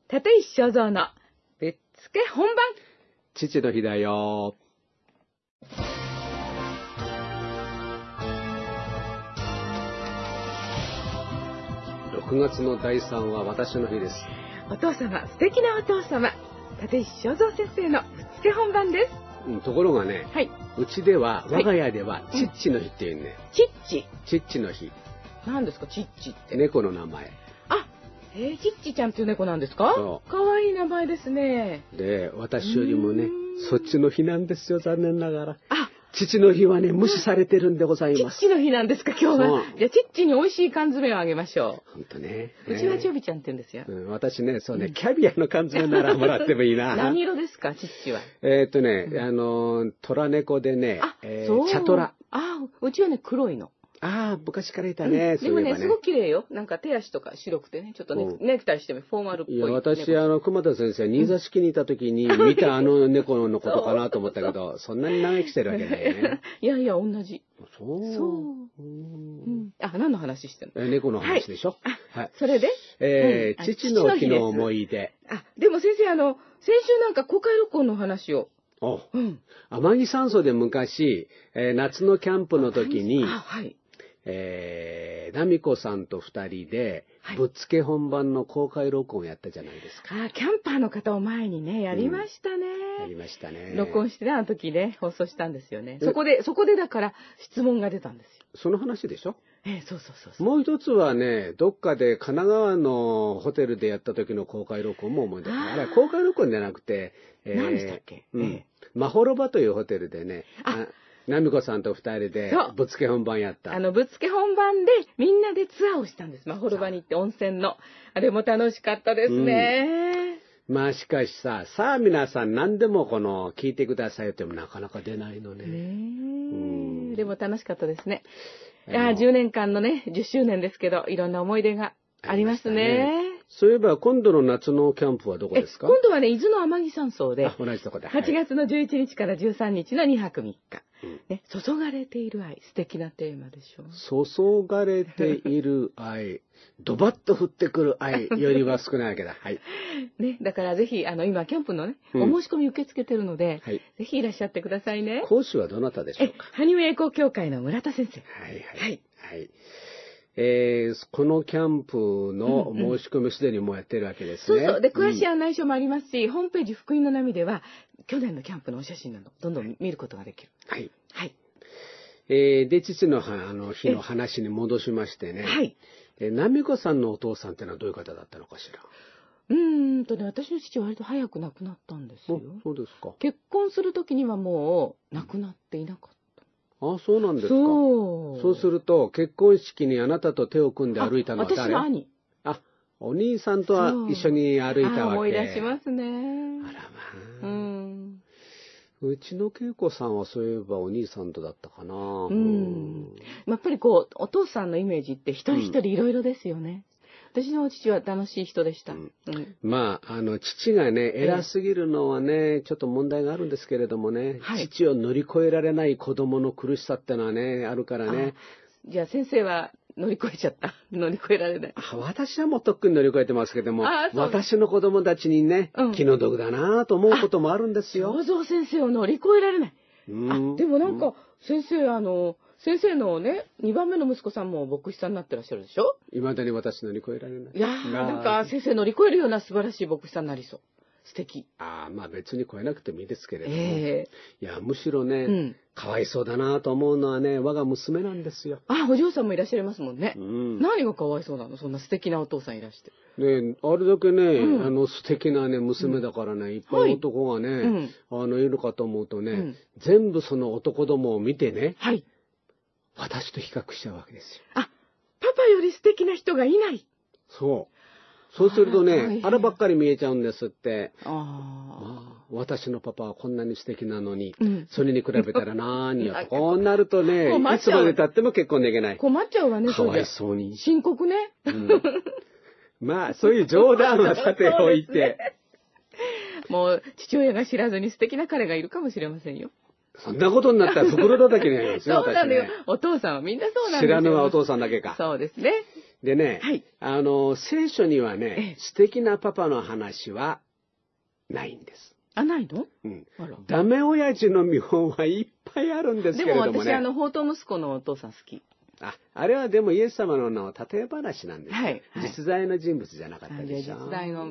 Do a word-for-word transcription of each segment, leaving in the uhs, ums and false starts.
立石正蔵のぶっつけ本番。 父の日だよ。ろくがつのだいさんは私の日です。 お父様、素敵なお父様、立石正蔵先生のぶっつけ本番です。 うん、ところがね、 はい、 うちでは、我が家では、チッチの日っていうね。 チッチ。 チッチの日。 何ですか、チッチって。 猫の名前。 あ、えー、チッチちゃんっていう猫なんですか？そう。かわいい名前ですね。 で、私よりもね、そっちの日なんですよ、残念ながら。 あ、 父の日はね、無視されてるんでございます。 チッチの日なんですか、今日は。じゃあ、チッチに美味しい缶詰をあげましょう。ほんとね。 うちはチョビちゃんって言うんですよ。 うん、私ね、そうね、キャビアの缶詰ならもらってもいいな。 何色ですか、チッチは。 えっとね、あの、虎猫でね、えー、茶虎。 あ、うちはね、黒いの。 ああ、昔からいたね。 でもね、すごく綺麗よ。なんか手足とか白くてね、ちょっとね、ネクタイしてもフォーマルっぽい。 いや、私、あの、熊田先生、新座敷にいた時に見たあの猫のことかなと思ったけど、そんなに長生きしてるわけないね。 いやいや、同じ。 そう。 そう。うん。あ、何の話してんの？ 猫の話でしょ。 はい。それでえー、父の日の思い出。 あ、でも先生、あの、先週なんか公開録音の話を。 おうん。天城山荘で昔、えー、夏のキャンプの時に、 はい。 えー、ナミコさんと二人で、ぶっつけ本番の公開録音をやったじゃないですか。 あ、キャンパーの方を前にね、やりましたね。 やりましたね。 録音してね、あの時ね、放送したんですよね。そこで、そこでだから質問が出たんですよ。 その話でしょ？ ええ、そうそうそうそう。 もう一つはね、どっかで神奈川のホテルでやった時の公開録音も思い出す。あれ、公開録音じゃなくて、 えー、何でしたっけ？ うん。マホロバというホテルでね、あナミコさんと二人でぶっつけ本番やった。 あの、ぶっつけ本番でみんなでツアーをしたんです。マホロバに行って温泉の。あれも楽しかったですね。 うん、まあしかしさ、さあ皆さん何でもこの聞いてくださいってもなかなか出ないのね。ねうん、でも楽しかったですね。いや、じゅうねんかんのね、じゅっしゅうねんですけど、いろんな思い出がありますね。 そういえば今度の夏のキャンプはどこですか？ 今度はね、伊豆の天城山荘で、 同じとこで、 はちがつのじゅういちにちからじゅうさんにちのにはくみっか。うん、ね、注がれている愛、素敵なテーマでしょう。注がれている愛、ドバッと降ってくる愛よりは少ないわけだ。はい。 ね、だからぜひ、あの、今、キャンプのね、お申し込み受け付けてるので、はい、ぜひいらっしゃってくださいね。 講師はどなたでしょうか？ 羽生栄光協会の村田先生。 はいはい。はい。はいえー、このキャンプの申し込みすでにもうやってるわけですね。 そうそう。で、詳しい案内書もありますし、うん、ホームページ福音の波では、去年のキャンプのお写真など、どんどん見ることができる。 はい。 はい。 えー、で、父のあの日の話に戻しましてね。はい。え、ナミコさんのお父さんってのはどういう方だったのかしら。 うーんとね、私の父は割と早く亡くなったんですよ。 そうですか。 結婚するときにはもう亡くなっていなかった。 ああ、そうなんですか。 そう。 そうすると、結婚式にあなたと手を組んで歩いたのは誰？ 私の兄。 あ、お兄さんとは一緒に歩いたわけ。 思い出しますね。 あらまあ。うん。 うちの恵子さんはそういえばお兄さんとだったかな。 うん。やっぱりこう、お父さんのイメージって一人一人いろいろですよね。うん、私の父は楽しい人でした。うんうん、まあ、あの、父がね、偉すぎるのはね、ちょっと問題があるんですけれどもね、はい、父を乗り越えられない子供の苦しさってのはね、あるからね。 じゃあ先生は乗り越えちゃった。乗り越えられない。 私はもうとっくに乗り越えてますけども、私の子供たちにね、うん、気の毒だなと思うこともあるんですよ。 正蔵先生を乗り越えられない。うん、あでもなんか、先生、あの、先生のね、にばんめの息子さんも牧師さんになってらっしゃるでしょ？ いまだに私乗り越えられない。 いやー、なんか先生乗り越えるような素晴らしい牧師さんになりそう。素敵。 ああ、まあ別に超えなくてもいいですけれども。えー、いや、むしろね、うん、かわいそうだなと思うのはね、我が娘なんですよ。 あ、お嬢さんもいらっしゃいますもんね。うん、何がかわいそうなの？そんな素敵なお父さんいらして。 ね、あれだけね、うん、あの素敵なね、娘だからね、うん、いっぱい男がね、はい、あの、いるかと思うとね、うん、全部その男どもを見てね、はい、私と比較しちゃうわけですよ。 あ、パパより素敵な人がいない。 そう。そうするとね、あればっかり見えちゃうんですって。あ、まあ、私のパパはこんなに素敵なのに、うん、それに比べたらなーによと。こうなるとね、いつまで経っても結婚できない。 困っちゃうわね、 かわいそうに。 深刻ね。 うん、まあ、そういう冗談はさておいて。 もう、父親が知らずに素敵な彼がいるかもしれませんよ。 そんなことになったら袋叩きになりますよ。 そうなのよ。お父さんはみんなそうなんですよ。 知らぬはお父さんだけか。 そうですね。 でね、はい、あの、聖書にはね、素敵なパパの話はないんです。 あ、ないの？ うん。ダメ親父の見本はいっぱいあるんですけれどもね。 でも私、あの、放蕩息子のお父さん好き。 あ、あれはでもイエス様のの例え話なんですよ。はい、はい、実在の人物じゃなかったでしょ。 実在の、うん。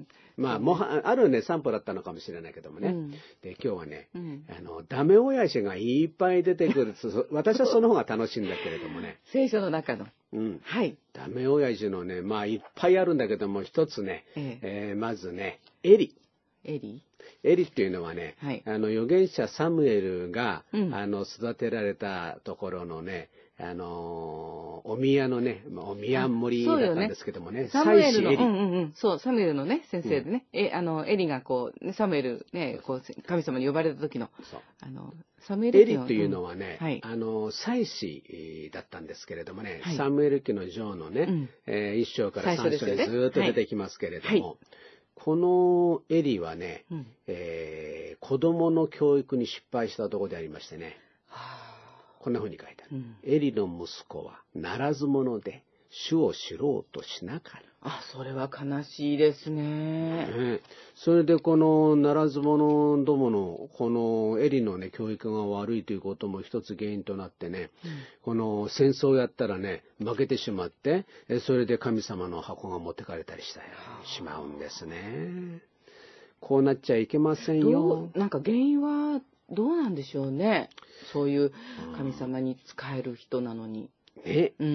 まあ、もは、あるね、散歩だったのかもしれないけどもね。うん、で、今日はね、うん、あの、ダメ親父がいっぱい出てくる。私はその方が楽しいんだけれどもね。 聖書の中の。 うん。はい。ダメ親父のね、まあ、いっぱいあるんだけども、一つね、えええー、まずね、エリ。 エリエリっていうのはね、はい、あの、預言者サムエルが、うん、あの、育てられたところのね、あのー、お宮のね、お宮森だったんですけどもね、 サムエルの、うんうんうん、そう、サムエルのね、先生でね、うん、え、あの、エリがこう、サムエルね、こう、神様に呼ばれた時の、あの、サムエルエリっていうのはね、うんはい、あの、祭司だったんですけれどもね、はい、サムエル記の上のね、うんえー、一章から三章にずっと出てきますけれども、はいはいこのエリはね、うんえー、子供の教育に失敗したところでありましてね、はあ、こんな風に書いてある、うん。エリの息子はならず者で主を知ろうとしなかった。 あ、それは悲しいですね。 ねそれでこのならず者どものこのエリのね教育が悪いということも一つ原因となってね、うん、この戦争をやったらね負けてしまってそれで神様の箱が持ってかれたりしたしまうんですね。こうなっちゃいけませんよ。 なんか原因はどうなんでしょうね。そういう神様に仕える人なのに。 ね、 うん、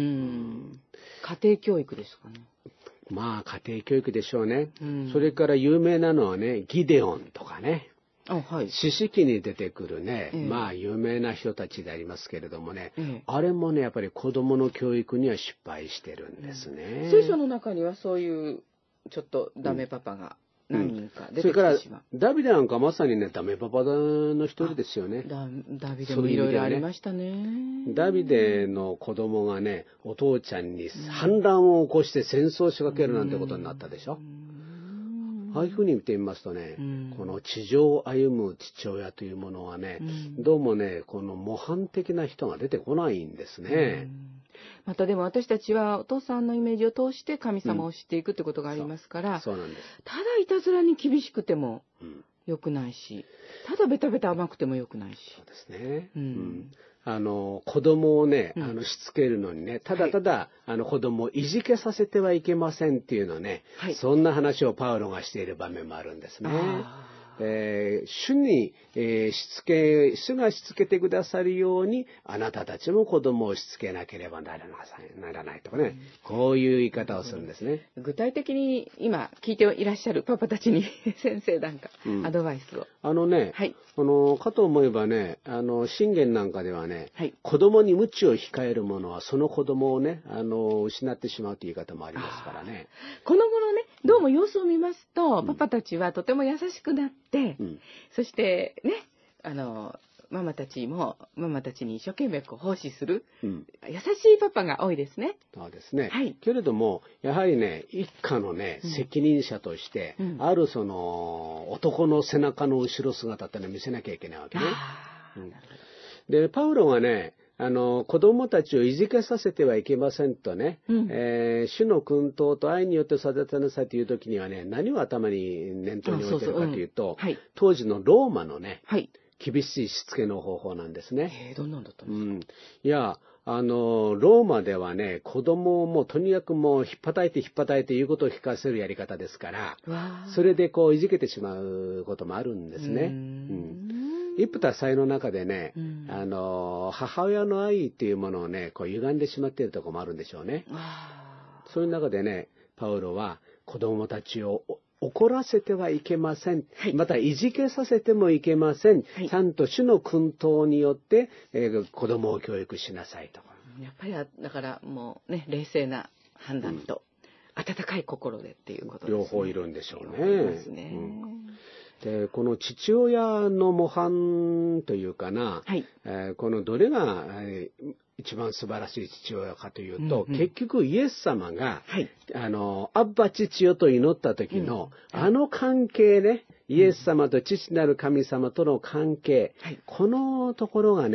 家庭教育ですかね。 まあ家庭教育でしょうね、うん、それから有名なのはねギデオンとかね、 あ、はい、 詩式に出てくるね、ええ、まあ有名な人たちでありますけれどもね、ええ、あれもねやっぱり子供の教育には失敗してるんですね、 うん、聖書の中にはそういうちょっとダメパパが何人か出てきてしまう、うん、それからダビデなんかまさにねダメパパの一人ですよね。 ダ, ダビデもいろいろありましたね。 ダビデの子供がねお父ちゃんに反乱を起こして戦争を仕掛けるなんてことになったでしょ。うんああいうふうに見てみますとね、この地上を歩む父親というものはね、どうもねこの模範的な人が出てこないんですね。 またでも私たちはお父さんのイメージを通して神様を知っていくってことがありますから、うん、 そう、そうなんです。 ただいたずらに厳しくても良くないし、ただベタベタ甘くても良くないし。 そうですね。うん、あの子供をね、 うん、 あのしつけるのにね、ただただ、はい、あの子供をいじけさせてはいけませんっていうのね、はい、そんな話をパウロがしている場面もあるんですね。えー、主に、えー、しつけ、主がしつけてくださるように、あなたたちも子供をしつけなければならならないとかね、うん、こういう言い方をするんですね。 具体的に今聞いていらっしゃるパパたちに先生なんか、うん、アドバイスを。 あのね、はい、あのかと思えばね、あの信玄なんかではね、はい、子供に鞭を控える者はその子供をね、あの失ってしまうという言い方もありますからね。 この頃ね、どうも様子を見ますと、うん、パパたちはとても優しくなって、うん、そしてね、あのママたちもママたちに一生懸命こう奉仕する、うん、優しいパパが多いですね。 そうですね。はい、けれどもやはりね一家のね、うん、責任者として、うん、あるその男の背中の後ろ姿ってのを見せなきゃいけないわけね。うん、でパウロがねあの子供たちをいじけさせてはいけませんとね、うんえー、主の薫陶と愛によって育てなさいという時にはね何を頭に念頭に置いてるかというと、はい、当時のローマのね、はい、厳しいしつけの方法なんですね。 えー、どんなんだったんですか？うん、 いやあのローマではね子供をもうとにかくもう引っ叩いて引っ叩いて言うことを聞かせるやり方ですからそれでこういじけてしまうこともあるんですね。うん一夫多妻の中でね、うん、あの母親の愛っていうものをねこう歪んでしまっているところもあるんでしょうね。そういう中でねパウロは子供たちを怒らせてはいけません、はい、またいじけさせてもいけません、はい、ちゃんと主の薫陶によって、えー、子供を教育しなさいと。 やっぱりだからもうね冷静な判断と、うん、温かい心でっていうことですね。 両方いるんでしょうね。ですね。うんでこの父親の模範というかな、はいえー、このどれが、えー、一番素晴らしい父親かというと、うんうん、結局イエス様が、はい、あのアッバ父よと祈った時の、うん、あの関係ねイエス様と父なる神様との関係、はい、このところがね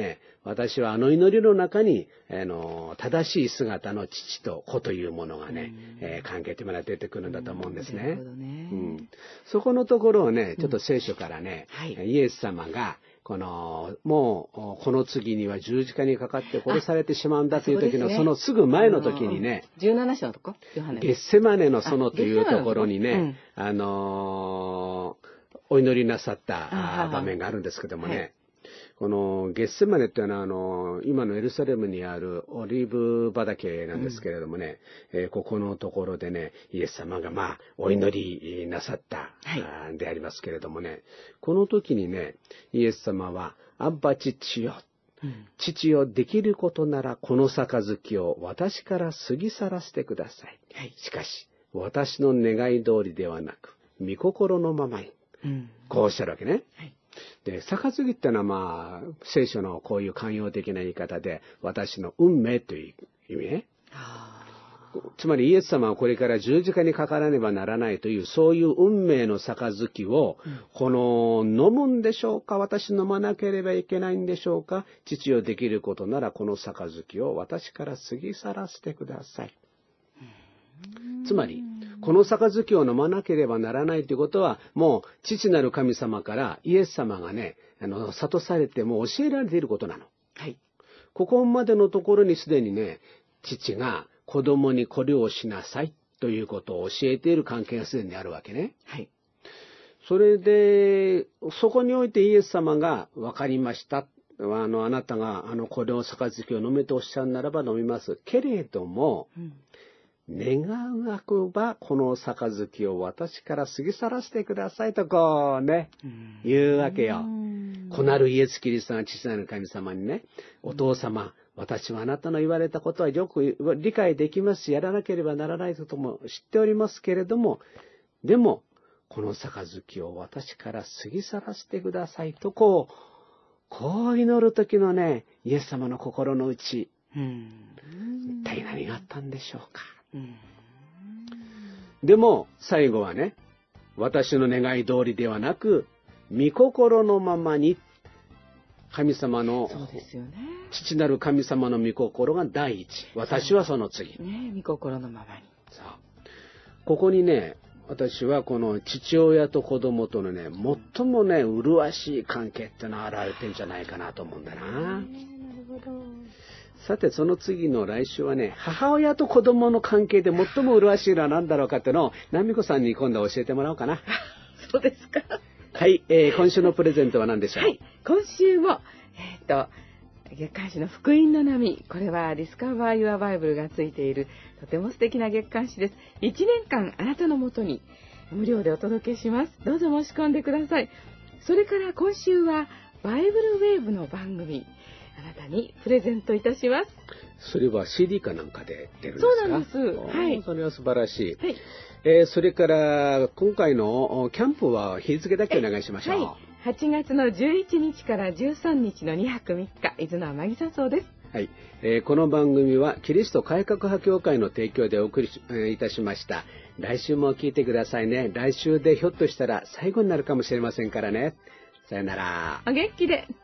私はあの祈りの中に、あの、正しい姿の父と子というものがね、うん、えー、関係ってものが出てくるんだと思うんですね。なるほどね。うん。そこのところをね、ちょっと聖書からね、うん、はい、イエス様が、この、もう、この次には十字架にかかって殺されてしまうんだという時の、そのすぐ前の時にね、 じゅうなな章のとこゲッセマネの園というところにね、あ、うん、あのー、お祈りなさった場面があるんですけどもね、はい、このゲッセマネっていうのはあの今のエルサレムにあるオリーブ畑なんですけれどもね、うん、えー、ここのところでねイエス様がまあお祈りなさった、はい、でありますけれどもね、この時にねイエス様はアッバ父よ、うん、父よできることならこの杯を私から過ぎ去らせてください、はい、しかし私の願い通りではなく御心のままに、うん、こうおっしゃるわけね、はい、で、杯ってのはまあ、聖書のこういう寛容的な言い方で、私の運命という意味ね。つまりイエス様はこれから十字架にかからねばならないという、そういう運命の杯を、うん、この、飲むんでしょうか、私飲まなければいけないんでしょうか、父よできることならこの杯を私から過ぎ去らせてください。つまり、この杯を飲まなければならないということは、もう父なる神様からイエス様がね、あの、諭されてもう教えられていることなの。はい。ここまでのところにすでにね、父が子供にこれをしなさいということを教えている関係がすでにあるわけね。はい。それで、そこにおいてイエス様が分かりました。あの、あなたがあの、これを杯を飲めとおっしゃるならば飲みます。けれども、うん、願わくばこの杯を私から過ぎ去らせてくださいとこうね、言うわけよ。子なるイエス・キリストが父なる神様にね、お父様、私はあなたの言われたことはよく理解できますし、やらなければならないことも知っておりますけれども、でも、この杯を私から過ぎ去らせてくださいとこう、こう祈る時のね、イエス様の心の内、一体何があったんでしょうか。うん、でも最後はね、私の願い通りではなく御心のままに、神様の、そうですよね、父なる神様の御心が第一、私はその次、 ね、御心のままに。 そう、ここにね、私はこの父親と子供とのね、最もね麗しい関係ってのが現れてるんじゃないかなと思うんだな。なるほど。さて、その次の来週はね、母親と子供の関係で最も麗しいのは何だろうかっていうのを、ナミコさんに今度は教えてもらおうかな。 そうですか。 はい、えー、今週のプレゼントは何でしょう。はい、 今週も、えっと、月刊誌の福音の波。これはディスカバー・ユア・バイブルがついている、とても素敵な月刊誌です。いちねんかんあなたのもとに無料でお届けします。どうぞ申し込んでください。それから今週は、バイブルウェーブの番組。あなたにプレゼントいたします。 それは シーディー かなんかで出るんですか？ そうなんです。はい。 それは素晴らしい。はい。えー、それから今回のキャンプは日付だけお願いしましょう。はい。 はちがつのじゅういちにちからじゅうさんにちのにはくみっか、伊豆の天城荘です。 はい、えー。この番組はキリスト改革派教会の提供でお送り、えー、いたしました。来週も聞いてくださいね。来週でひょっとしたら最後になるかもしれませんからね。さよなら。 お元気で。